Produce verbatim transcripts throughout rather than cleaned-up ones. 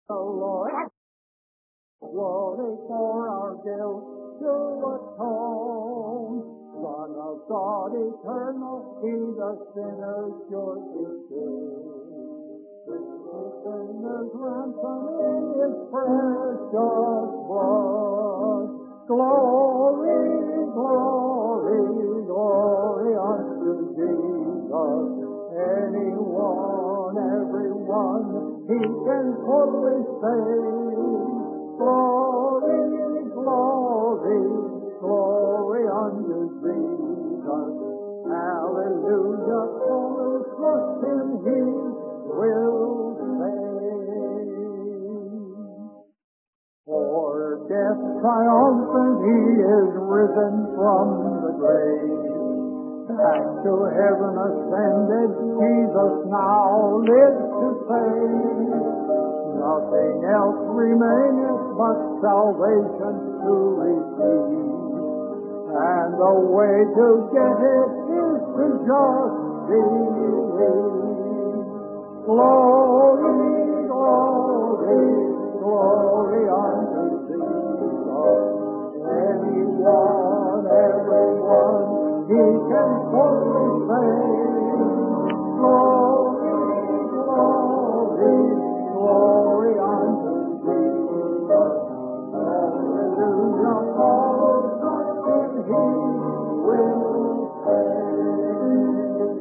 The Lord glory for our guilt to atone. Son of God eternal, He the sinner's surety saved. The sinner's ransom in His precious blood. Glory, glory, glory unto Jesus. Anyone, everyone, He can fully save. Glory, glory, glory unto Jesus. Hallelujah, all trust in Him will save. For death triumphant, He is risen from the grave. Back to heaven ascended, Jesus now lives to save. Nothing else remaineth but salvation to receive. And the way to get it is to just believe. Glory, glory, glory unto Jesus. Anyone, everyone, He can fully save. Glory, glory, glory unto Jesus. Hallelujah, all trust in Him will save.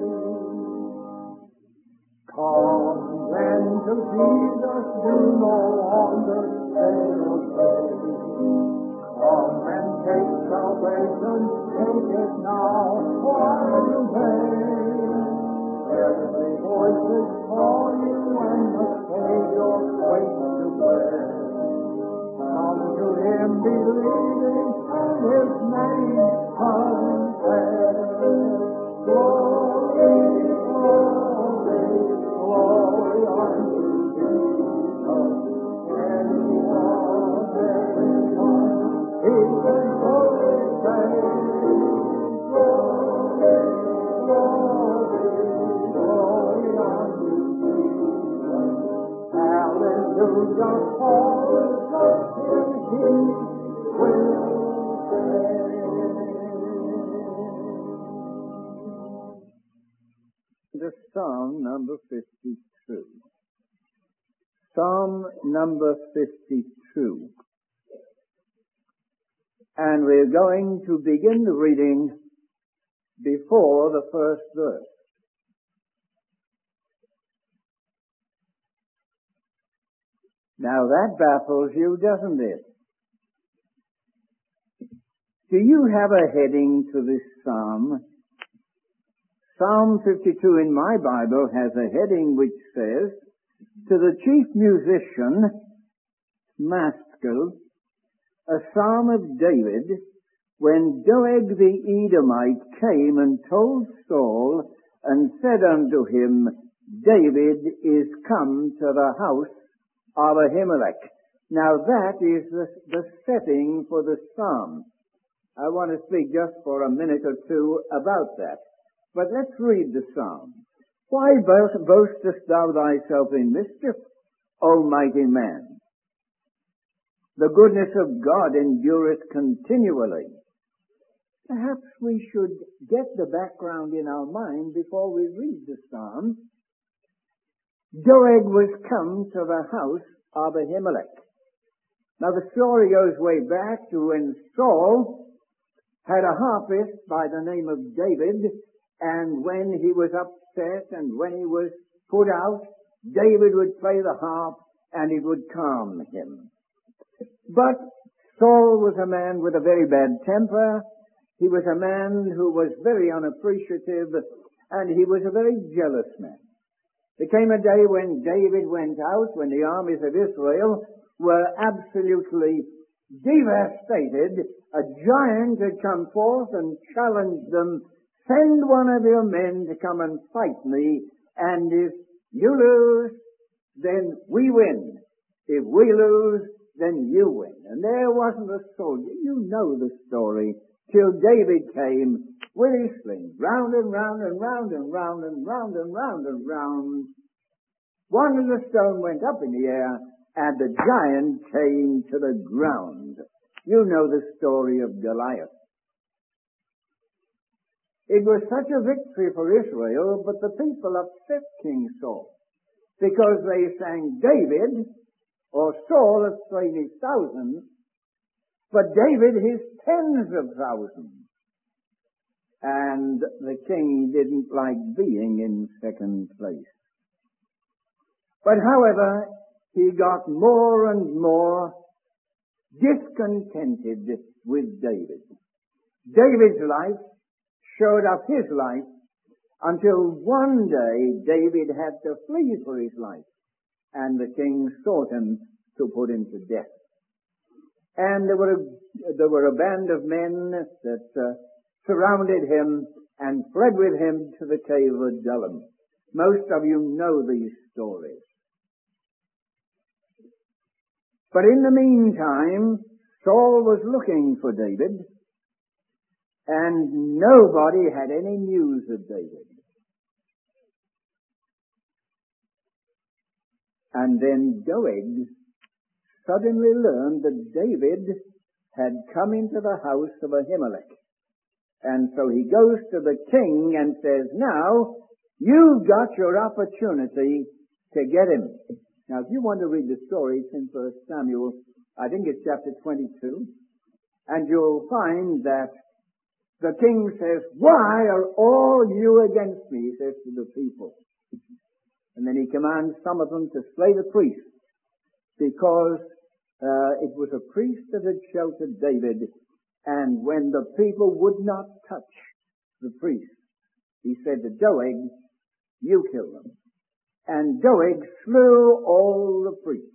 Come then to Jesus, do no longer stay away. Come and take salvation, take it now while you may. Every voice is calling when the Savior waits to play. Come to Him believing and His name confess. Glory, glory, glory unto Jesus. Anyone, everyone, He can fully save. Glory, glory, glory unto Jesus. Hallelujah, all trust in Him will save. The Psalm number fifty-two. Psalm number fifty-two. And we're going to begin the reading before the first verse. Now that baffles you, doesn't it? Do you have a heading to this psalm? Psalm fifty-two in my Bible has a heading which says, to the chief musician, Maskil, a psalm of David, when Doeg the Edomite came and told Saul and said unto him, David is come to the house of Ahimelech. Now that is the, the setting for the psalm. I want to speak just for a minute or two about that. But let's read the psalm. Why boastest thou thyself in mischief, O mighty man? The goodness of God endureth continually. Perhaps we should get the background in our mind before we read the psalm. Doeg was come to the house of Ahimelech. Now the story goes way back to when Saul had a harpist by the name of David, and when he was upset and when he was put out, David would play the harp and it would calm him. But Saul was a man with a very bad temper. He was a man who was very unappreciative, and he was a very jealous man. There came a day when David went out, when the armies of Israel were absolutely devastated. A giant had come forth and challenged them, send one of your men to come and fight me, and if you lose, then we win. If we lose, then you win. And there wasn't a soldier, you know the story, till David came with his sling, round and round and round and round and round and round and round. One of the stone went up in the air, and the giant came to the ground. You know the story of Goliath. It was such a victory for Israel, but the people upset King Saul because they sang David, or Saul has slain his thousands, but David his tens of thousands. And the king didn't like being in second place. But however, he got more and more discontented with David. David's life showed up his life until one day David had to flee for his life, and the king sought him to put him to death. And there were a, there were a band of men that uh, surrounded him and fled with him to the cave of Adullam. Most of you know these stories. But in the meantime, Saul was looking for David, and nobody had any news of David. And then Doeg suddenly learned that David had come into the house of Ahimelech. And so he goes to the king and says, now, you've got your opportunity to get him. Now, if you want to read the story, it's in First Samuel, I think it's chapter twenty-two, and you'll find that the king says, why are all you against me? He says to the people. And then he commands some of them to slay the priest, because uh, it was a priest that had sheltered David, and when the people would not touch the priest, he said to Doeg, you kill them. And Doeg slew all the priests.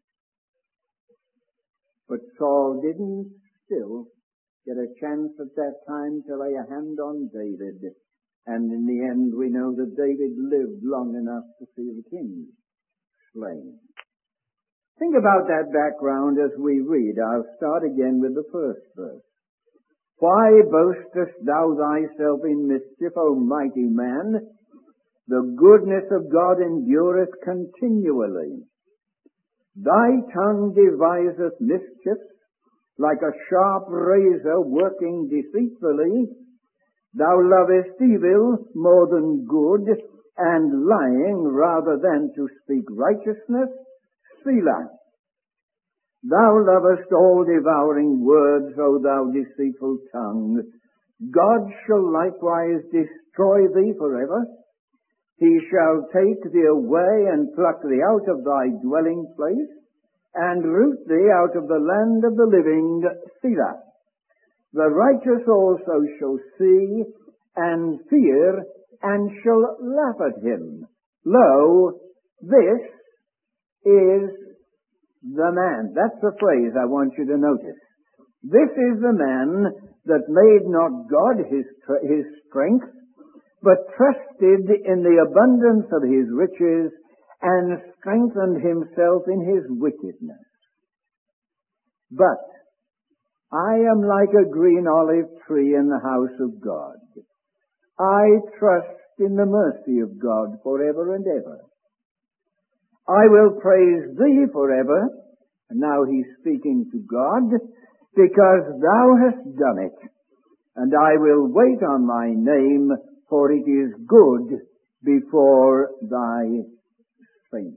But Saul didn't still get a chance at that time to lay a hand on David. And in the end, we know that David lived long enough to see the king slain. Think about that background as we read. I'll start again with the first verse. Why boastest thou thyself in mischief, O mighty man? The goodness of God endureth continually. Thy tongue deviseth mischiefs, like a sharp razor working deceitfully. Thou lovest evil more than good, and lying rather than to speak righteousness. Selah. Thou lovest all devouring words, O thou deceitful tongue. God shall likewise destroy thee forever. He shall take thee away and pluck thee out of thy dwelling place, and root thee out of the land of the living. Selah. The righteous also shall see and fear, and shall laugh at him. Lo, this is the man. That's the phrase I want you to notice. This is the man that made not God his, his strength, but trusted in the abundance of his riches, and strengthened himself in his wickedness. But I am like a green olive tree in the house of God. I trust in the mercy of God forever and ever. I will praise thee forever. And now he's speaking to God, because thou hast done it. And I will wait on thy name, for it is good before thy saints.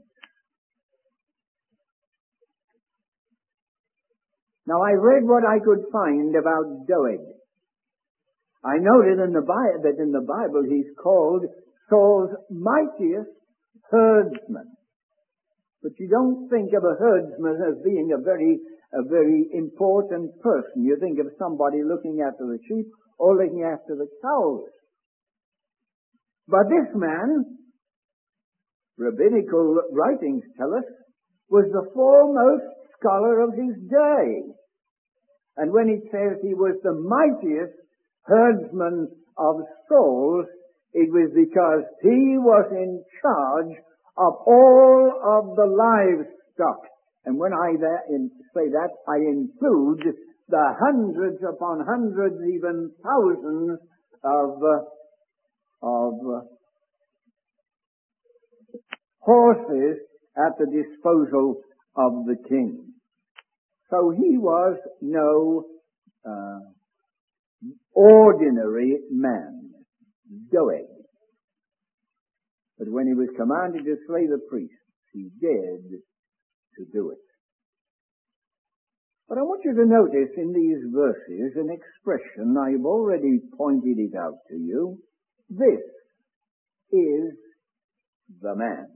Now I read what I could find about Doeg. I noted in the Bible that in the Bible he's called Saul's mightiest herdsman. But you don't think of a herdsman as being a very, a very important person. You think of somebody looking after the sheep or looking after the cows. But this man, rabbinical writings tell us, was the foremost scholar of his day. And when it says he was the mightiest herdsman of souls, it was because he was in charge of all of the livestock. And when I say that, I include the hundreds upon hundreds, even thousands of, uh, of uh, horses at the disposal of the king. So he was no uh, ordinary man, Doeg. But when he was commanded to slay the priests, he dared to do it. But I want you to notice in these verses an expression. I've already pointed it out to you. This is the man.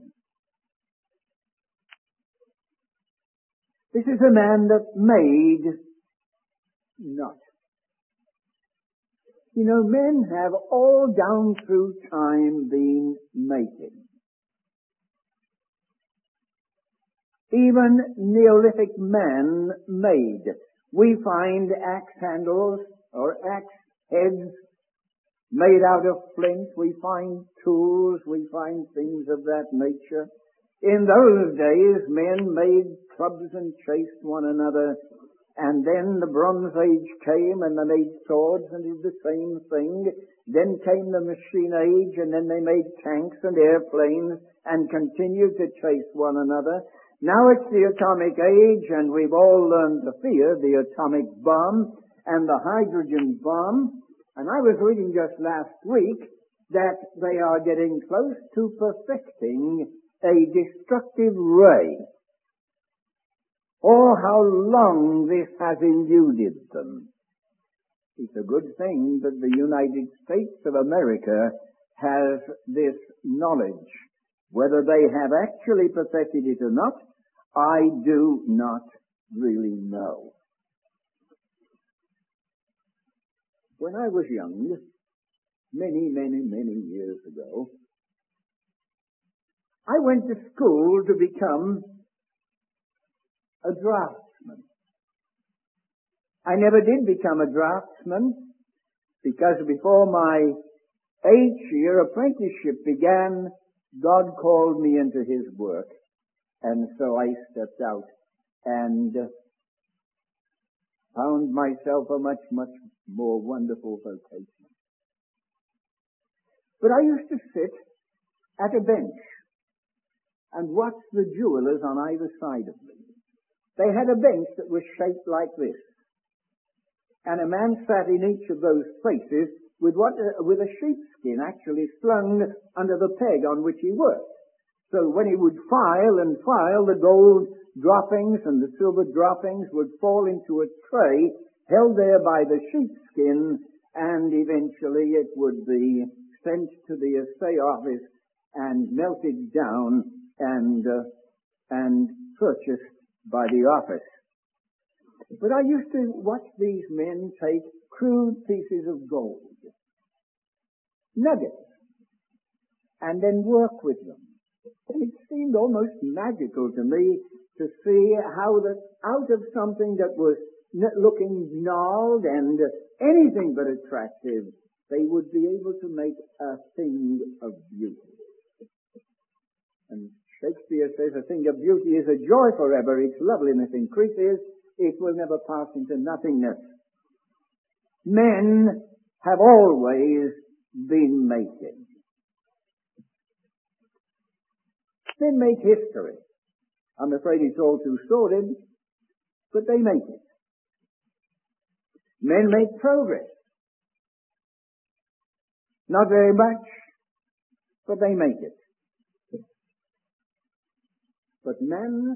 This is a man that made not. You know, men have all down through time been making. Even Neolithic man made. We find axe handles or axe heads made out of flint. We find tools. We find things of that nature. In those days, men made clubs and chased one another. And then the Bronze Age came and they made swords and did the same thing. Then came the Machine Age, and then they made tanks and airplanes and continued to chase one another. Now it's the atomic age, and we've all learned to fear the atomic bomb and the hydrogen bomb. And I was reading just last week that they are getting close to perfecting a destructive ray. Oh, how long this has eluded them. It's a good thing that the United States of America has this knowledge. Whether they have actually perfected it or not, I do not really know. When I was young, many, many, many years ago, I went to school to become a draftsman. I never did become a draftsman because before my eight-year apprenticeship began, God called me into His work. And so I stepped out and found myself a much, much more wonderful vocation. But I used to sit at a bench and watch the jewelers on either side of me. They had a bench that was shaped like this. And a man sat in each of those places with what, uh, with a sheepskin actually slung under the peg on which he worked. So when he would file and file, the gold droppings and the silver droppings would fall into a tray held there by the sheepskin, and eventually it would be sent to the assay office and melted down and uh, and purchased by the office. But I used to watch these men take crude pieces of gold, nuggets, and then work with them. And it seemed almost magical to me to see how that out of something that was looking gnarled and anything but attractive, they would be able to make a thing of beauty. And Shakespeare says a thing of beauty is a joy forever. Its loveliness increases. It will never pass into nothingness. Men have always been making. Men make history. I'm afraid it's all too sordid, but they make it. Men make progress. Not very much, but they make it. But man's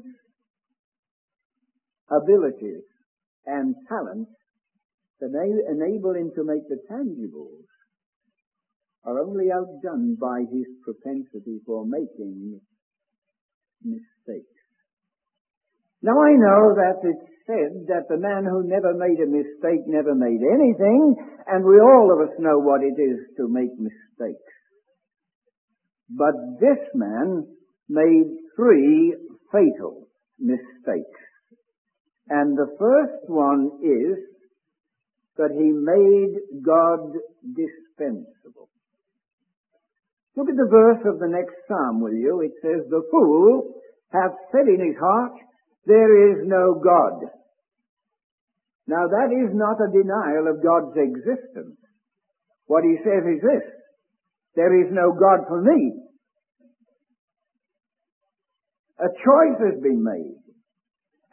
abilities and talents that enable him to make the tangibles are only outdone by his propensity for making mistakes. Now I know that it's said that the man who never made a mistake never made anything, and we all of us know what it is to make mistakes. But this man made three fatal mistakes. And the first one is that he made God dispensable. Look at the verse of the next psalm, will you? It says, "The fool hath said in his heart, there is no God." Now that is not a denial of God's existence. What he says is this: there is no God for me. A choice has been made.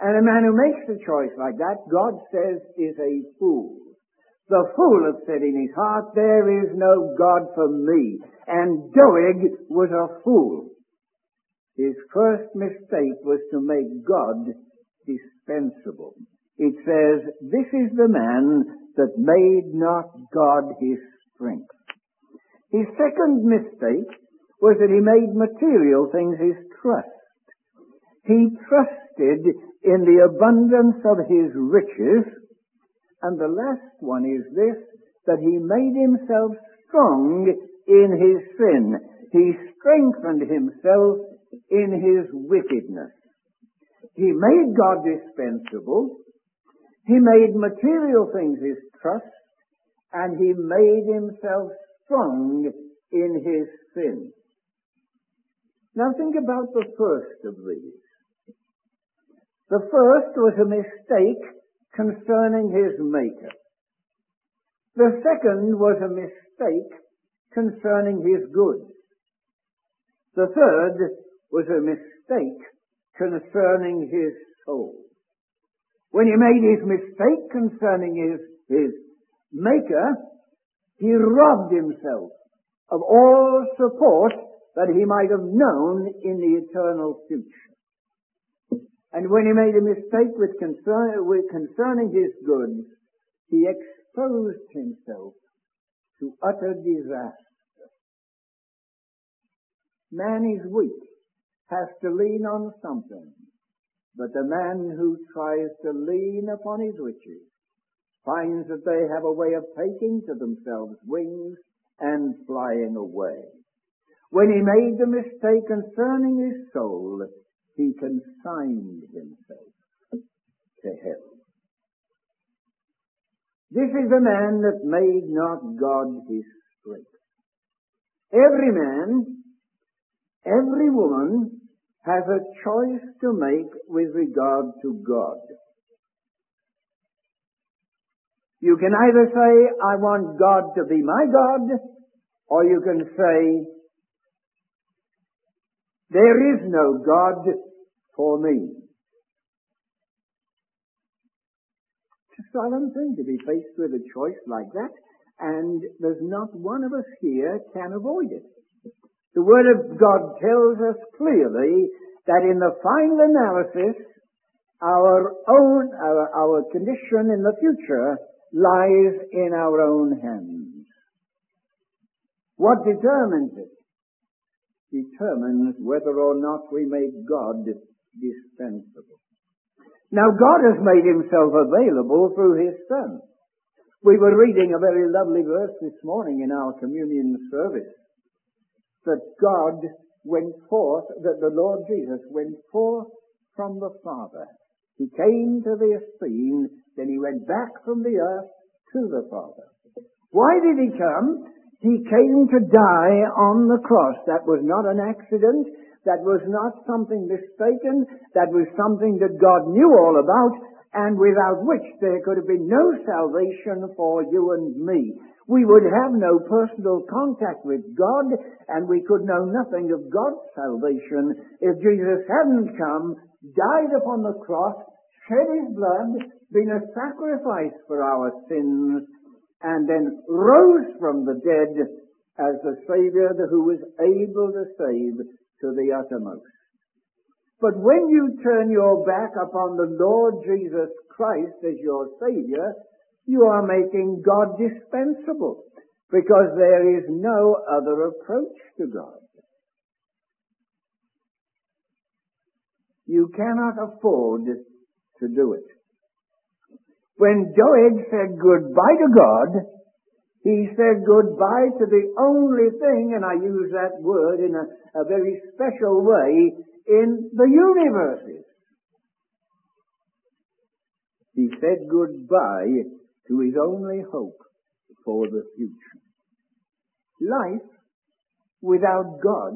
And a man who makes a choice like that, God says, is a fool. The fool hath said in his heart, there is no God for me. And Doeg was a fool. His first mistake was to make God dispensable. It says, this is the man that made not God his strength. His second mistake was that he made material things his trust. He trusted in the abundance of his riches. And the last one is this, that he made himself strong in his sin. He strengthened himself in his wickedness. He made God dispensable. He made material things his trust. And he made himself strong in his sin. Now think about the first of these. The first was a mistake concerning his Maker. The second was a mistake concerning his goods. The third was a mistake concerning his soul. When he made his mistake concerning his, his Maker, he robbed himself of all support that he might have known in the eternal future. And when he made a mistake with, concern, with concerning his goods, he exposed himself to utter disaster. Man is weak, has to lean on something, but the man who tries to lean upon his riches finds that they have a way of taking to themselves wings and flying away. When he made the mistake concerning his soul, he consigned himself to hell. This is the man that made not God his strength. Every man, every woman has a choice to make with regard to God. You can either say, I want God to be my God, or you can say, there is no God for me. It's a solemn thing to be faced with a choice like that, and there's not one of us here can avoid it. The Word of God tells us clearly that in the final analysis, our own, our, our condition in the future lies in our own hands. What determines it? Determines whether or not we make God dispensable. Now, God has made himself available through his Son. We were reading a very lovely verse this morning in our communion service, that God went forth, that the Lord Jesus went forth from the Father. He came to the scene, then he went back from the earth to the Father. Why did he come? He came to die on the cross. That was not an accident. That was not something mistaken. That was something that God knew all about, and without which there could have been no salvation for you and me. We would have no personal contact with God, and we could know nothing of God's salvation if Jesus hadn't come, died upon the cross, shed his blood, been a sacrifice for our sins, and then rose from the dead as the Savior who was able to save to the uttermost. But when you turn your back upon the Lord Jesus Christ as your Savior, you are making God dispensable, because there is no other approach to God. You cannot afford to do it. When Doeg said goodbye to God, he said goodbye to the only thing, and I use that word in a, a very special way, in the universes. He said goodbye to his only hope for the future. Life without God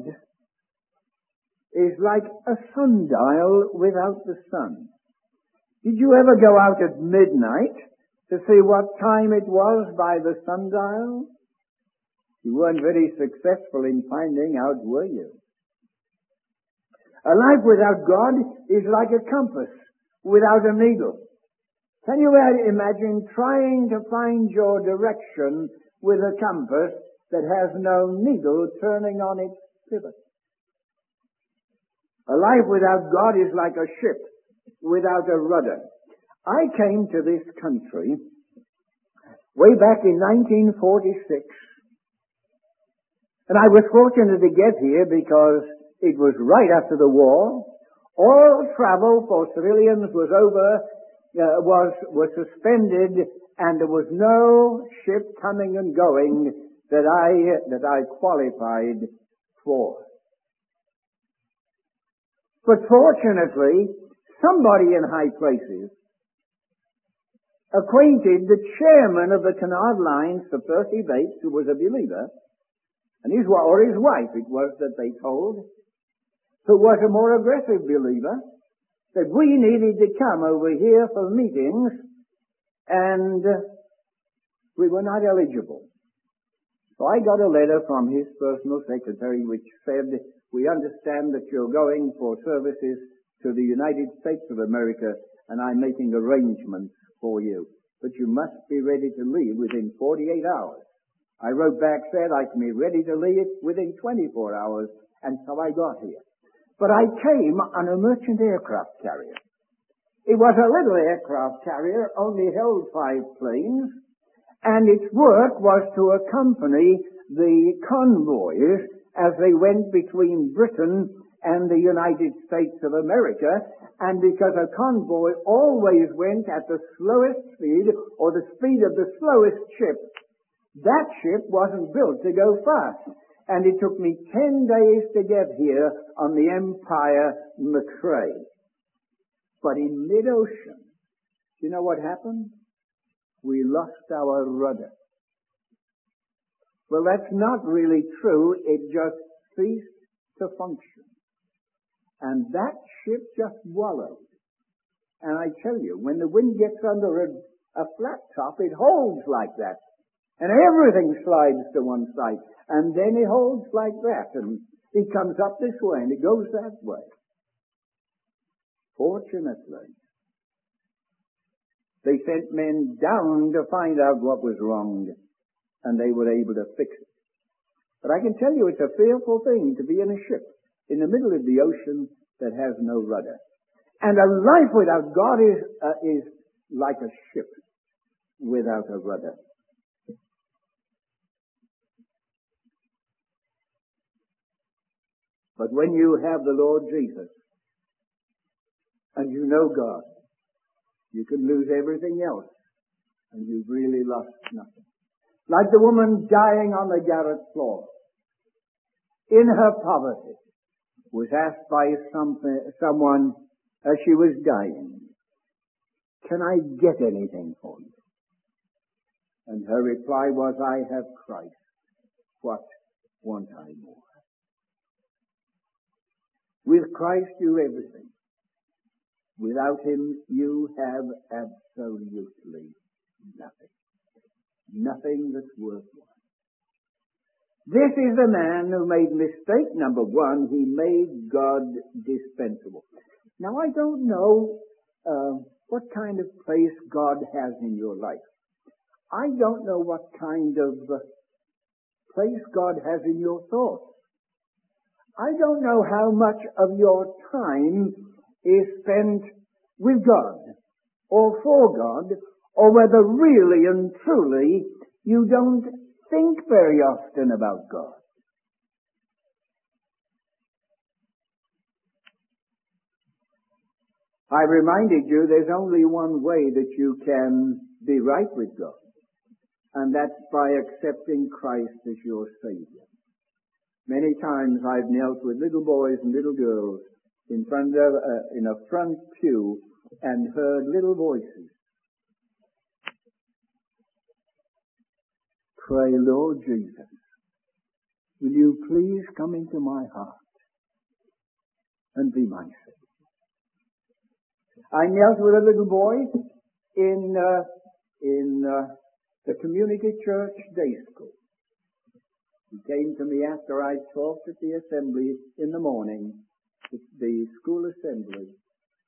is like a sundial without the sun. Did you ever go out at midnight to see what time it was by the sundial? You weren't very successful in finding out, were you? A life without God is like a compass without a needle. Can you imagine trying to find your direction with a compass that has no needle turning on its pivot? A life without God is like a ship without a rudder. I came to this country way back in nineteen forty-six, and I was fortunate to get here because it was right after the war. All travel for civilians was over, uh, was was suspended, and there was no ship coming and going that I that I qualified for. But fortunately, somebody in high places acquainted the chairman of the Canard Line, Sir Percy Bates, who was a believer, and his or his wife it was that they told, who was a more aggressive believer, that we needed to come over here for meetings, and we were not eligible. So I got a letter from his personal secretary which said, we understand that you're going for services to the United States of America, and I'm making arrangements for you. But you must be ready to leave within forty-eight hours. I wrote back, said I can be ready to leave within twenty-four hours, and so I got here. But I came on a merchant aircraft carrier. It was a little aircraft carrier, only held five planes, and its work was to accompany the convoys as they went between Britain and the United States of America, and because a convoy always went at the slowest speed, or the speed of the slowest ship, that ship wasn't built to go fast. And it took me ten days to get here on the Empire McRae. But in mid-ocean, you know what happened? We lost our rudder. Well, that's not really true. It just ceased to function. And that ship just wallowed. And I tell you, when the wind gets under a, a flat top, it holds like that. And everything slides to one side. And then it holds like that. And it comes up this way and it goes that way. Fortunately, they sent men down to find out what was wrong. And they were able to fix it. But I can tell you it's a fearful thing to be in a ship in the middle of the ocean that has no rudder. And a life without God is, uh, is like a ship without a rudder. But when you have the Lord Jesus and you know God, you can lose everything else and you've really lost nothing. Like the woman dying on the garret floor, in her poverty, was asked by some, someone as she was dying, can I get anything for you? And her reply was, I have Christ. What want I more? With Christ you everything. Without him you have absolutely nothing. Nothing that's worthwhile. This is the man who made mistake number one. He made God dispensable. Now, I don't know uh, what kind of place God has in your life. I don't know what kind of uh, place God has in your thoughts. I don't know how much of your time is spent with God or for God, or whether really and truly you don't think very often about God. I reminded you there's only one way that you can be right with God, and that's by accepting Christ as your Savior. Many times I've knelt with little boys and little girls in front of, uh, in a front pew and heard little voices pray, Lord Jesus, will you please come into my heart and be my Savior? I knelt with a little boy in uh, in uh, the community church day school. He came to me after I talked at the assembly in the morning, the school assembly,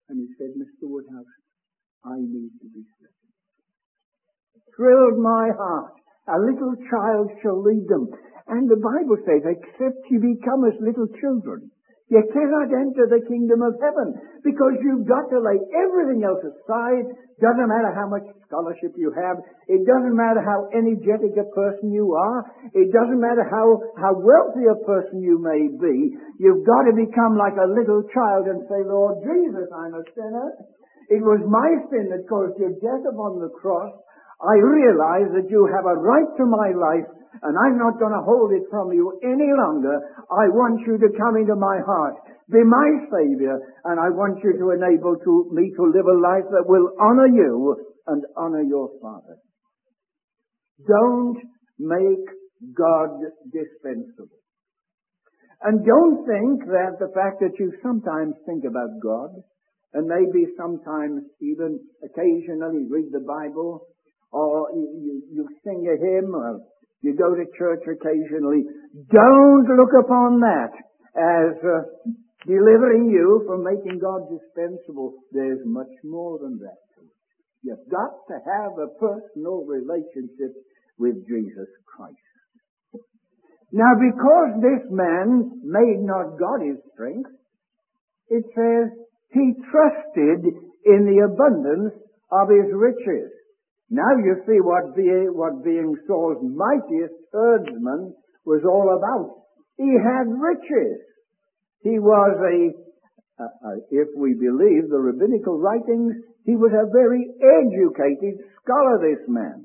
And he said, Mister Woodhouse, I need to be saved. Thrilled my heart. A little child shall lead them. And the Bible says, except you become as little children, you cannot enter the kingdom of heaven, because you've got to lay everything else aside. Doesn't matter how much scholarship you have. It doesn't matter how energetic a person you are. It doesn't matter how, how wealthy a person you may be. You've got to become like a little child and say, Lord Jesus, I'm a sinner. It was my sin that caused your death upon the cross. I realize that you have a right to my life, and I'm not going to hold it from you any longer. I want you to come into my heart, be my Savior, and I want you to enable to, me to live a life that will honor you and honor your Father. Don't make God dispensable. And don't think that the fact that you sometimes think about God, and maybe sometimes even occasionally read the Bible, or you, you, you sing a hymn, or you go to church occasionally, don't look upon that as uh, delivering you from making God dispensable. There's much more than that to it. You've got to have a personal relationship with Jesus Christ. Now, because this man made not God his strength, it says he trusted in the abundance of his riches. Now you see what being, what being Saul's mightiest herdsman was all about. He had riches. He was a, uh, uh, if we believe the rabbinical writings, he was a very educated scholar, this man.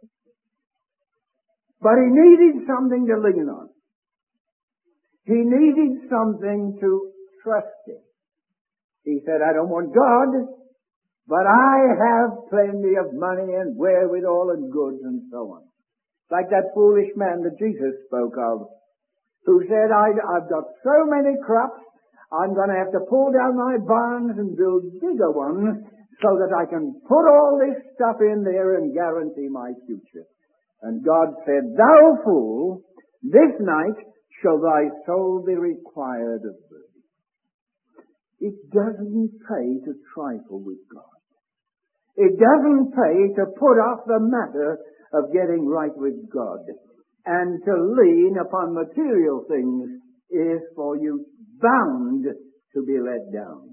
But he needed something to lean on. He needed something to trust in. He said, I don't want God, but I have plenty of money and wherewithal and goods and so on. Like that foolish man that Jesus spoke of, who said, I, I've got so many crops, I'm going to have to pull down my barns and build bigger ones so that I can put all this stuff in there and guarantee my future. And God said, thou fool, this night shall thy soul be required of thee. It doesn't pay to trifle with God. It doesn't pay to put off the matter of getting right with God. And to lean upon material things is for you bound to be let down.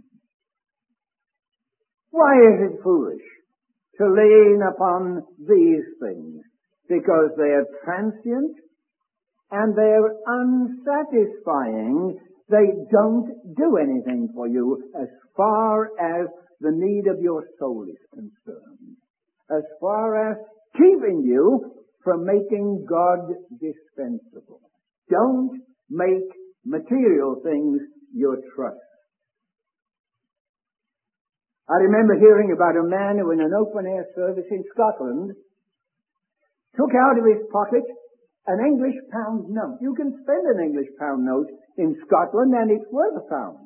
Why is it foolish to lean upon these things? Because they are transient and they're unsatisfying. They don't do anything for you as far as the need of your soul is concerned, as far as keeping you from making God dispensable. Don't make material things your trust. I remember hearing about a man who in an open-air service in Scotland took out of his pocket an English pound note. You can spend an English pound note in Scotland and it's worth a pound.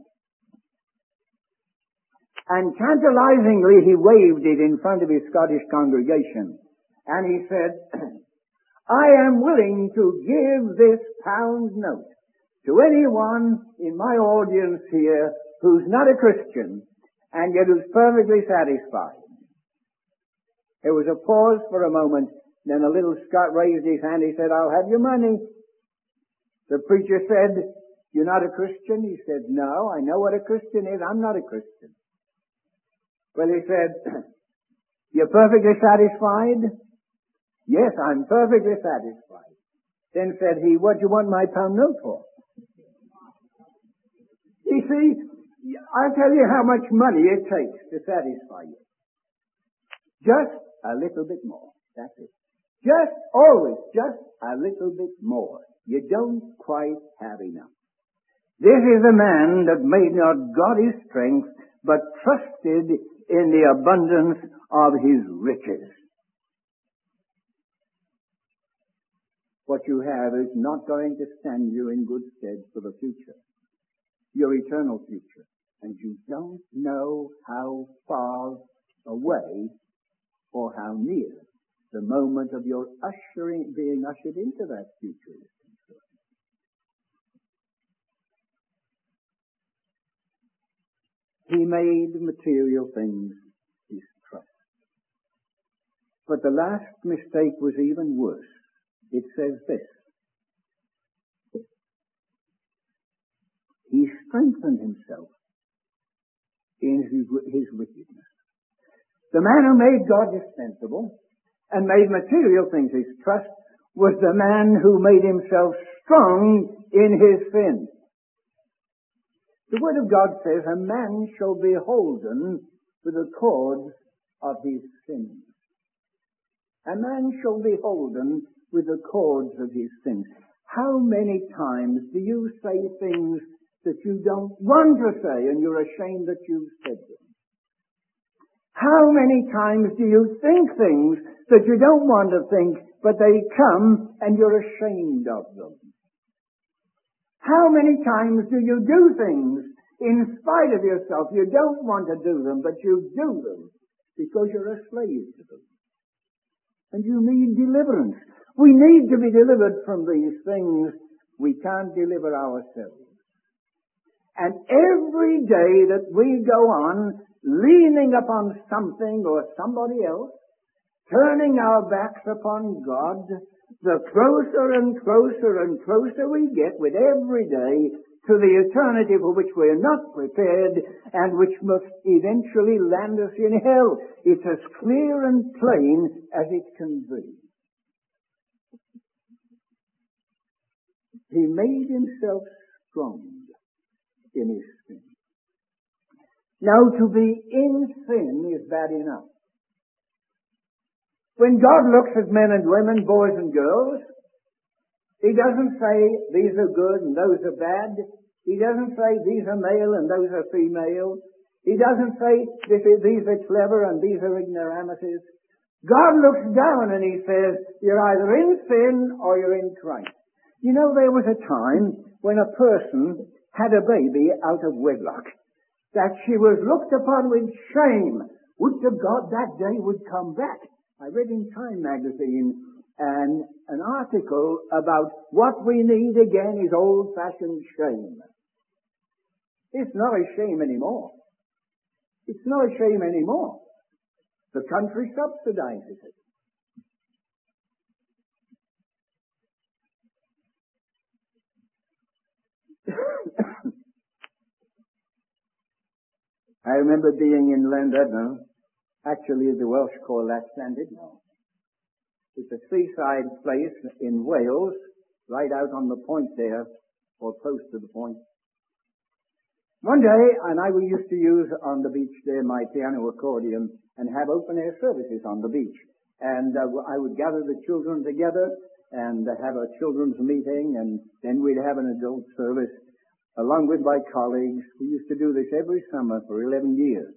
And tantalizingly, he waved it in front of his Scottish congregation. And he said, I am willing to give this pound note to anyone in my audience here who's not a Christian and yet who's perfectly satisfied. There was a pause for a moment. Then a little Scot raised his hand. He said, I'll have your money. The preacher said, you're not a Christian? He said, no, I know what a Christian is. I'm not a Christian. Well, he said, you're perfectly satisfied? Yes, I'm perfectly satisfied. Then said he, what do you want my pound note for? You see, I'll tell you how much money it takes to satisfy you. Just a little bit more. That's it. Just, always, just a little bit more. You don't quite have enough. This is a man that made not God his strength, but trusted in the abundance of his riches. What you have is not going to stand you in good stead for the future, your eternal future. And you don't know how far away or how near the moment of your ushering, being ushered into that future is concerned. he made material things his trust. But the last mistake was even worse. It says this: he strengthened himself in his, his wickedness. The man who made God dispensable and made material things his trust was the man who made himself strong in his sin. The Word of God says, a man shall be holden to the cords of his sins. A man shall be holden with the cords of his sins. How many times do you say things that you don't want to say and you're ashamed that you've said them? How many times do you think things that you don't want to think, but they come and you're ashamed of them? How many times do you do things in spite of yourself? You don't want to do them, but you do them because you're a slave to them. And you need deliverance. We need to be delivered from these things. We can't deliver ourselves. And every day that we go on leaning upon something or somebody else, turning our backs upon God, the closer and closer and closer we get with every day to the eternity for which we are not prepared and which must eventually land us in hell. It's as clear and plain as it can be. He made himself strong in his sin. Now, to be in sin is bad enough. When God looks at men and women, boys and girls, he doesn't say these are good and those are bad. He doesn't say these are male and those are female. He doesn't say these are clever and these are ignoramuses. God looks down and he says, you're either in sin or you're in Christ. You know, there was a time when a person had a baby out of wedlock, that she was looked upon with shame. Would to God that day would come back. I read in Time magazine an, an article about what we need again is old-fashioned shame. It's not a shame anymore. It's not a shame anymore. The country subsidizes it. I remember being in Llandudno. Actually, the Welsh call that Llandudno. It's a seaside place in Wales, right out on the point there, or close to the point. One day, and I used to use on the beach there my piano accordion and have open-air services on the beach. And uh, I would gather the children together and uh, have a children's meeting, and then we'd have an adult service along with my colleagues. We used to do this every summer for eleven years.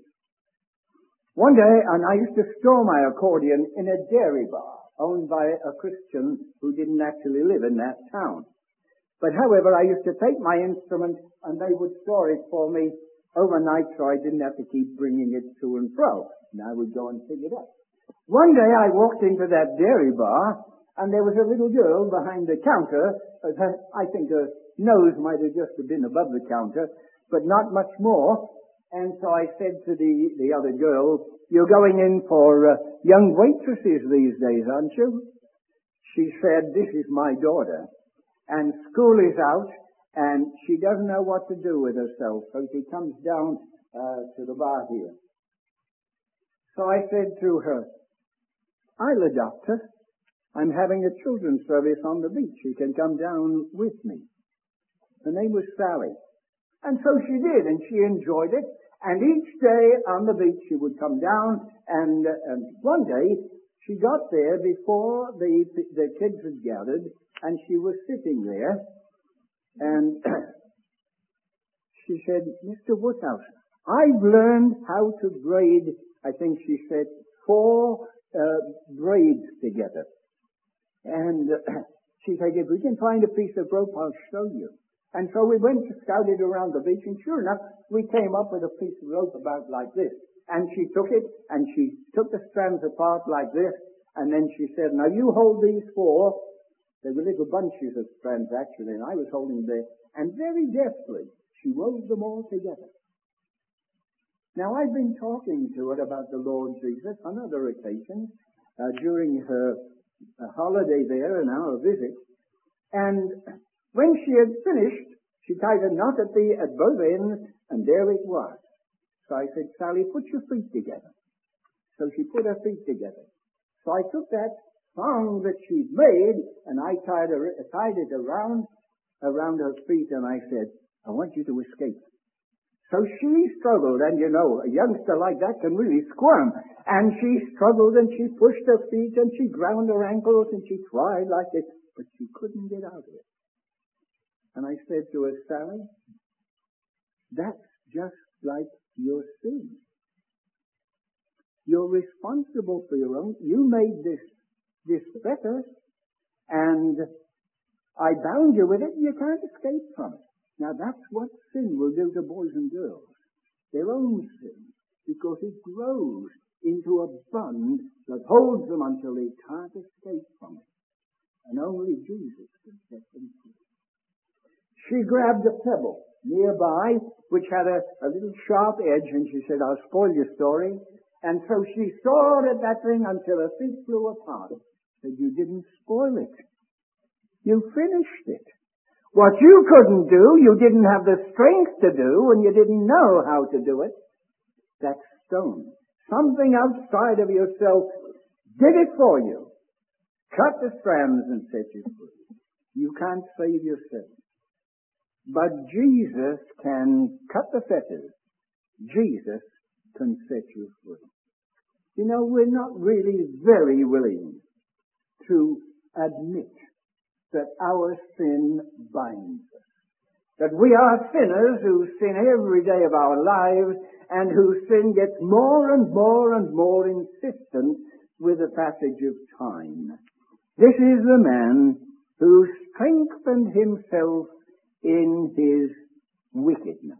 One day, and I used to store my accordion in a dairy bar owned by a Christian who didn't actually live in that town. But however, I used to take my instrument and they would store it for me overnight so I didn't have to keep bringing it to and fro. And I would go and pick it up. One day I walked into that dairy bar and there was a little girl behind the counter. I think her nose might have just been above the counter, but not much more. And so I said to the, the other girl, you're going in for uh, young waitresses these days, aren't you? She said, this is my daughter. And school is out, and she doesn't know what to do with herself, so she comes down uh, to the bar here. So I said to her, I'll adopt her. I'm having a children's service on the beach. She can come down with me. Her name was Sally. And so she did, and she enjoyed it. And each day on the beach she would come down, and, uh, and one day she got there before the, the kids had gathered, and she was sitting there, and she said, Mister Woodhouse, I've learned how to braid, I think she said, four uh, braids together. And uh, she said, if we can find a piece of rope, I'll show you. And so we went to scout it around the beach, and sure enough, we came up with a piece of rope about like this. And she took it, and she took the strands apart like this, and then she said, now you hold these four. They were little bunches of strands, actually, and I was holding them, and very deftly, she wove them all together. Now, I've been talking to her about the Lord Jesus on other occasions uh, during her uh, holiday there and our visit. And when she had finished, she tied a knot at the at both ends, and there it was. So I said, Sally, put your feet together. So she put her feet together. So I took that thong that she'd made, and I tied, her, tied it around, around her feet, and I said, I want you to escape. So she struggled, and you know, a youngster like that can really squirm. And she struggled, and she pushed her feet, and she ground her ankles, and she tried like this, but she couldn't get out of it. And I said to her, Sally, that's just like your sin. You're responsible for your own. You made this, this better, and I bound you with it, and you can't escape from it. Now that's what sin will do to boys and girls. Their own sin, because it grows into a bond that holds them until they can't escape from it. And only Jesus can set them free. She grabbed a pebble nearby, which had a, a little sharp edge, and she said, I'll spoil your story. And so she sawed at that thing until her feet flew apart. Said, you didn't spoil it. You finished it. What you couldn't do, you didn't have the strength to do, and you didn't know how to do it. That stone, something outside of yourself, did it for you. Cut the strands and set you free. You can't save yourself. But Jesus can cut the fetters. Jesus can set you free. You know, we're not really very willing to admit that our sin binds us. That we are sinners who sin every day of our lives, and whose sin gets more and more and more insistent with the passage of time. This is the man who strengthened himself in his wickedness.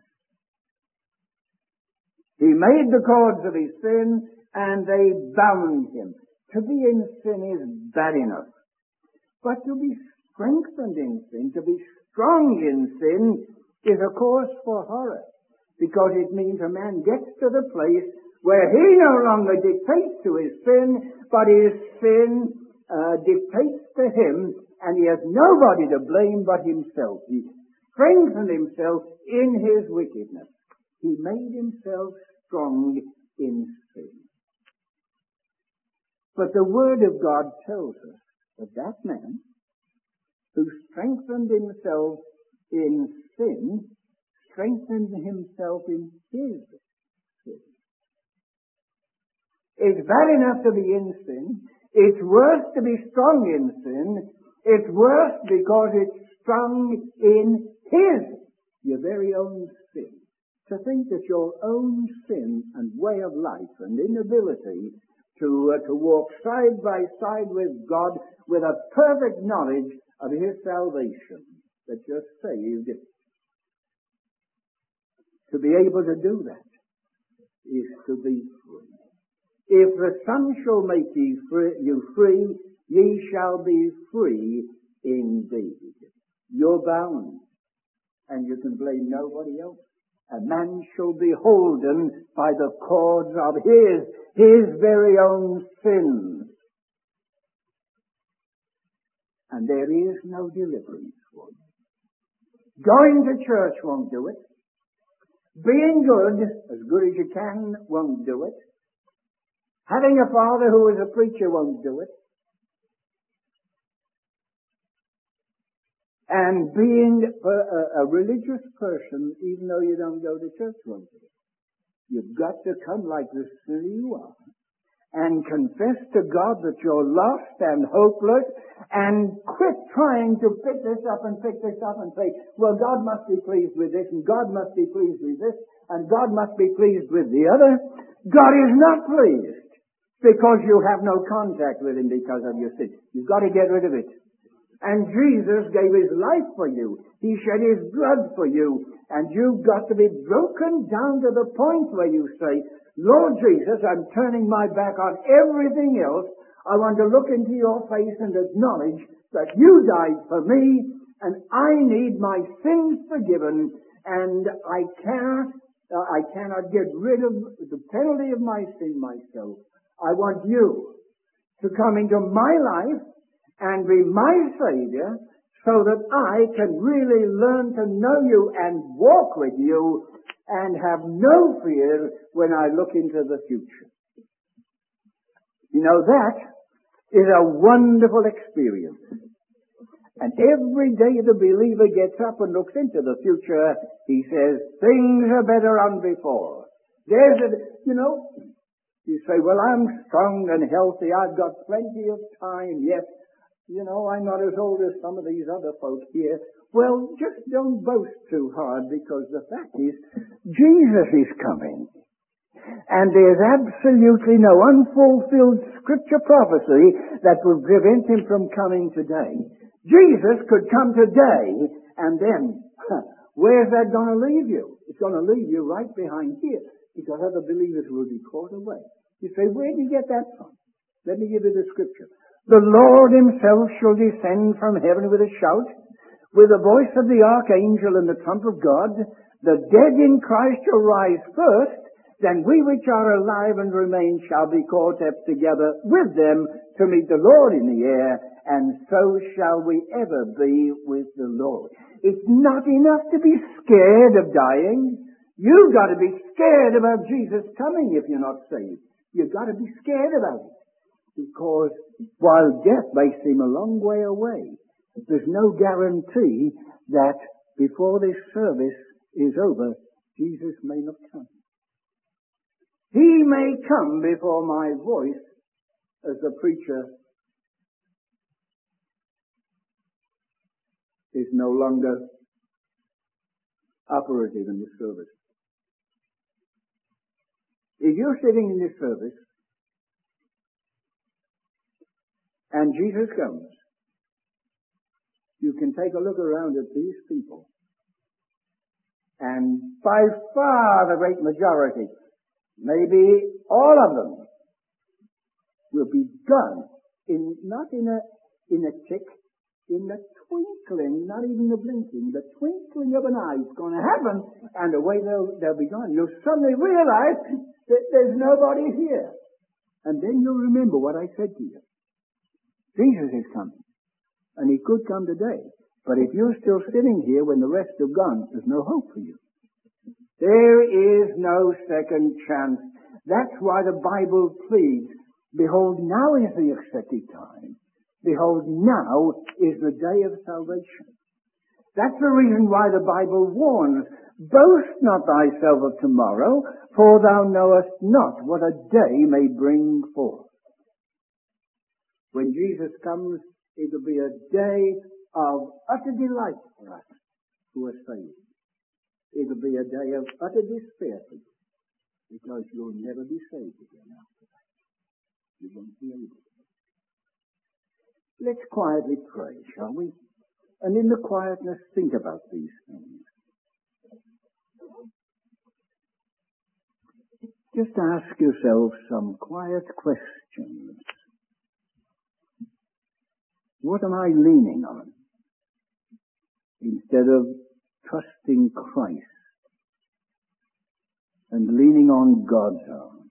He made the cords of his sin, and they bound him. To be in sin is bad enough. But to be strengthened in sin, to be strong in sin, is a cause for horror. Because it means a man gets to the place where he no longer dictates to his sin, but his sin uh, dictates to him, and he has nobody to blame but himself. He strengthened himself in his wickedness. He made himself strong in sin. But the Word of God tells us that that man who strengthened himself in sin, strengthened himself in his sin. It's bad enough to be in sin. It's worse to be strong in sin. It's worse because it's strong in his, your very own sin. To think that your own sin and way of life and inability to, uh, to walk side by side with God with a perfect knowledge of his salvation, that you're saved, to be able to do that is to be free. If the Son shall make ye free, you free, ye shall be free indeed. You're bound, and you can blame nobody else. A man shall be holden by the cords of his, his very own sins. And there is no deliverance for you. Going to church won't do it. Being good, as good as you can, won't do it. Having a father who is a preacher won't do it. And being a, a religious person, even though you don't go to church, won't do it. You've got to come like the sinner you are and confess to God that you're lost and hopeless, and quit trying to pick this up and pick this up and say, well, God must be pleased with this, and God must be pleased with this, and God must be pleased with the other. God is not pleased because you have no contact with him because of your sin. You've got to get rid of it. And Jesus gave his life for you. He shed his blood for you. And you've got to be broken down to the point where you say, Lord Jesus, I'm turning my back on everything else. I want to look into your face and acknowledge that you died for me, and I need my sins forgiven, and I cannot Uh, I cannot get rid of the penalty of my sin myself. I want you to come into my life and be my Savior so that I can really learn to know you and walk with you and have no fear when I look into the future. You know, that is a wonderful experience. And every day the believer gets up and looks into the future, he says, things are better on before. There's a, you know, you say, well, I'm strong and healthy. I've got plenty of time. Yes, you know, I'm not as old as some of these other folk here. Well, just don't boast too hard, because the fact is, Jesus is coming. And there's absolutely no unfulfilled scripture prophecy that will prevent him from coming today. Jesus could come today, and then, huh, where's that going to leave you? It's going to leave you right behind here, because other believers will be caught away. You say, where did you get that from? Let me give you the scripture. The Lord himself shall descend from heaven with a shout, with the voice of the archangel and the trump of God. The dead in Christ shall rise first, then we which are alive and remain shall be caught up together with them to meet the Lord in the air, and so shall we ever be with the Lord. It's not enough to be scared of dying. You've got to be scared about Jesus coming if you're not saved. You've got to be scared about it. Because while death may seem a long way away, there's no guarantee that before this service is over, Jesus may not come. He may come before my voice as the preacher is no longer operative in this service. If you're sitting in this service and Jesus comes, you can take a look around at these people, and by far the great majority, maybe all of them, will be gone in not in a in a tick, in the twinkling, not even the blinking, the twinkling of an eye. It's going to happen, and away they'll they'll be gone. You'll suddenly realize that there's nobody here, and then you'll remember what I said to you. Jesus is coming, and he could come today. But if you're still sitting here when the rest have gone, there's no hope for you. There is no second chance. That's why the Bible pleads, behold, now is the accepted time. Behold, now is the day of salvation. That's the reason why the Bible warns, boast not thyself of tomorrow, for thou knowest not what a day may bring forth. When Jesus comes, it'll be a day of utter delight for us who are saved. It'll be a day of utter despair for you, because you'll never be saved again after that. You won't be able to. Let's quietly pray, shall we? And in the quietness, think about these things. Just ask yourself some quiet questions. What am I leaning on instead of trusting Christ and leaning on God's arm?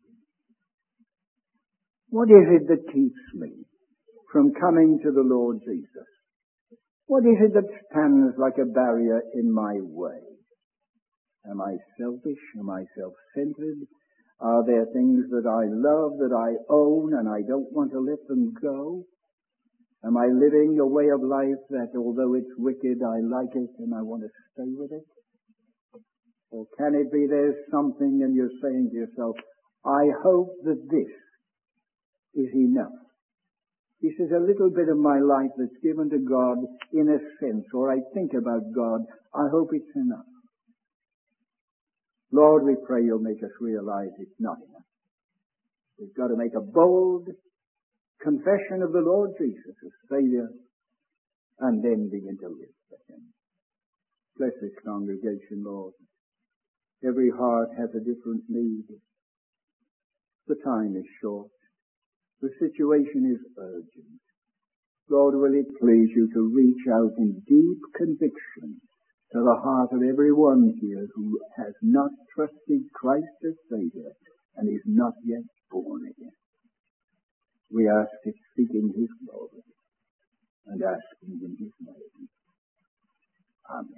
What is it that keeps me from coming to the Lord Jesus? What is it that stands like a barrier in my way? Am I selfish? Am I self-centered? Are there things that I love, that I own, and I don't want to let them go? Am I living a way of life that, although it's wicked, I like it and I want to stay with it? Or can it be there's something and you're saying to yourself, I hope that this is enough. This is a little bit of my life that's given to God in a sense, or I think about God. I hope it's enough. Lord, we pray you'll make us realize it's not enough. We've got to make a bold confession of the Lord Jesus as Savior, and then begin to live for him. Bless this congregation, Lord. Every heart has a different need. The time is short. The situation is urgent. Lord, will it please you to reach out in deep conviction to the heart of everyone here who has not trusted Christ as Savior and is not yet born again. We ask it seeking His glory and asking in His name. Amen.